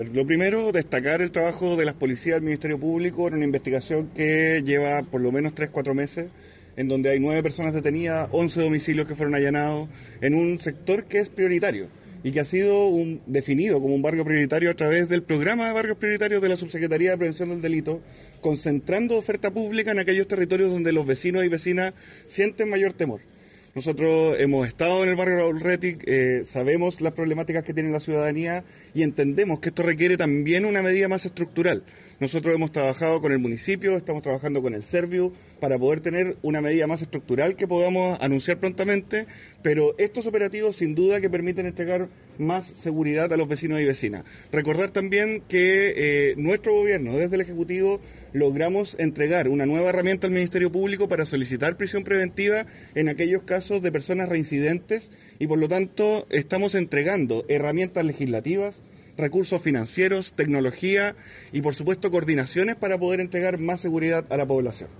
Lo primero, destacar el trabajo de las policías del Ministerio Público en una investigación que lleva por lo menos 3-4 meses, en donde hay 9 personas detenidas, 11 domicilios que fueron allanados, en un sector que es prioritario y que ha sido definido como un barrio prioritario a través del programa de barrios prioritarios de la Subsecretaría de Prevención del Delito, concentrando oferta pública en aquellos territorios donde los vecinos y vecinas sienten mayor temor. Nosotros hemos estado en el barrio Raúl Rettig, sabemos las problemáticas que tiene la ciudadanía y entendemos que esto requiere también una medida más estructural. Nosotros hemos trabajado con el municipio, estamos trabajando con el Serviu para poder tener una medida más estructural que podamos anunciar prontamente, pero estos operativos sin duda que permiten entregar más seguridad a los vecinos y vecinas. Recordar también que nuestro gobierno, desde el Ejecutivo, logramos entregar una nueva herramienta al Ministerio Público para solicitar prisión preventiva en aquellos casos de personas reincidentes y por lo tanto estamos entregando herramientas legislativas, recursos financieros, tecnología y por supuesto coordinaciones para poder entregar más seguridad a la población.